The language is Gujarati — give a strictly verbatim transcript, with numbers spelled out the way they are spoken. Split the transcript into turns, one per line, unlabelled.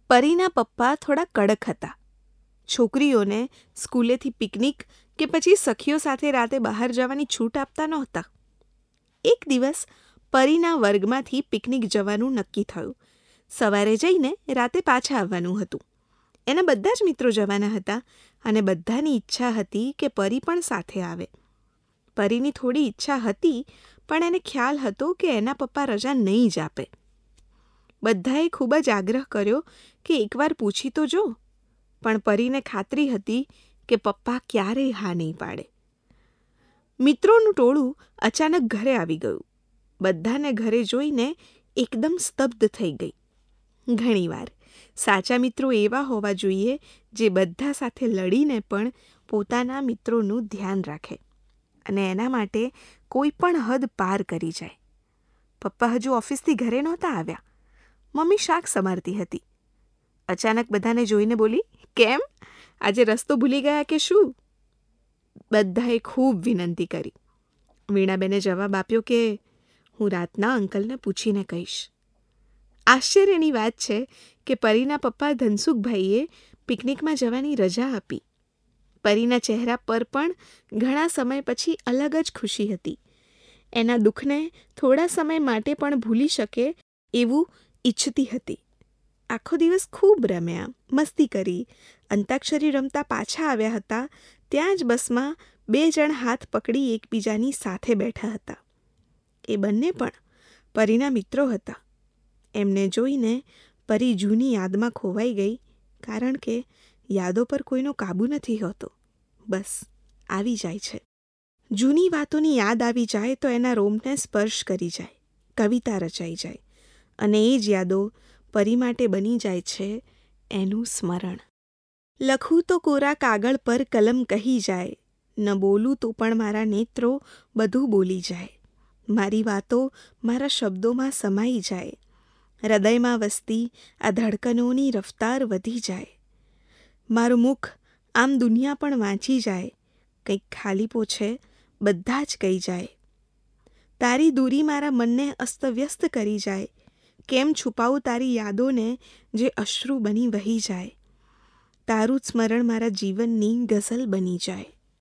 પરીના પપ્પા થોડા કડક હતા. છોકરીઓને સ્કૂલેથી પિકનિક કે પછી સખીઓ સાથે રાતે બહાર જવાની છૂટ આપતા નહોતા. એક દિવસ પરીના વર્ગમાંથી પિકનિક જવાનું નક્કી થયું. સવારે જઈને રાતે પાછા આવવાનું હતું. એના બધા જ મિત્રો જવાના હતા અને બધાની ઈચ્છા હતી કે પરી પણ સાથે આવે. પરીની થોડી ઈચ્છા હતી, પણ એને ખ્યાલ હતો કે એના પપ્પા રજા નહીં જ આપે. બધાએ ખૂબ જ આગ્રહ કર્યો કે એકવાર પૂછી તો જો, પણ પરીને ખાતરી હતી કે પપ્પા ક્યારેય હા નહીં પાડે. મિત્રોનું ટોળું અચાનક ઘરે આવી ગયું. બધાને ઘરે જોઈને એકદમ સ્તબ્ધ થઈ ગઈ. ઘણીવાર સાચા મિત્રો એવા હોવા જોઈએ જે બધા સાથે લડીને પણ પોતાના મિત્રોનું ધ્યાન રાખે અને એના માટે કોઈ પણ હદ પાર કરી જાય. પપ્પા હજુ ઓફિસથી ઘરે નહોતા આવ્યા. મમ્મી શાક સમારતી હતી. અચાનક બધાને જોઈને બોલી, કેમ? આજે રસ્તો ભૂલી ગયા કે શું? બધાએ ખૂબ વિનંતી કરી. વીણાબેને જવાબ આપ્યો કે હું રાતના અંકલને પૂછીને કહીશ. આશ્ચર્યની વાત છે કે પરીના પપ્પા ધનસુખભાઈએ પિકનિકમાં જવાની રજા આપી. પરીના ચહેરા પર પણ ઘણા સમય પછી અલગ જ ખુશી હતી. એના દુઃખને થોડા સમય માટે પણ ભૂલી શકે એવું ઈચ્છતી હતી. આખો દિવસ ખૂબ રમ્યા, મસ્તી કરી. અંતાક્ષરી રમતા પાછા આવ્યા હતા ત્યાં જ બસમાં બે જણ હાથ પકડી એકબીજાની સાથે બેઠા હતા. એ બંને પણ પરીના મિત્રો હતા. એમને જોઈને પરી જૂની યાદમાં ખોવાઈ ગઈ, કારણ કે યાદો પર કોઈનો કાબૂ નથી હોતો. બસ આવી જાય છે. જૂની વાતોની યાદ આવી જાય તો એના રોમને સ્પર્શ કરી જાય, કવિતા રચાઈ જાય અને એ જ યાદો પરી માટે બની જાય છે એનું સ્મરણ. લખું તો કોરા કાગળ પર કલમ કહી જાય, ન બોલું તો પણ મારા નેત્રો બધું બોલી જાય. મારી વાતો મારા શબ્દોમાં સમાઈ જાય, હૃદયમાં વસતી આ ધડકનોની રફતાર વધી જાય. મારું મુખ આમ દુનિયા પણ વાંચી જાય, કંઈક ખાલીપો છે બધા જ કહી જાય. તારી દૂરી મારા મનને અસ્તવ્યસ્ત કરી જાય, કેમ છુપાવું તારી યાદોને જે અશ્રુ બની વહી જાય. તારું જ સ્મરણ મારા જીવનની ગઝલ બની જાય.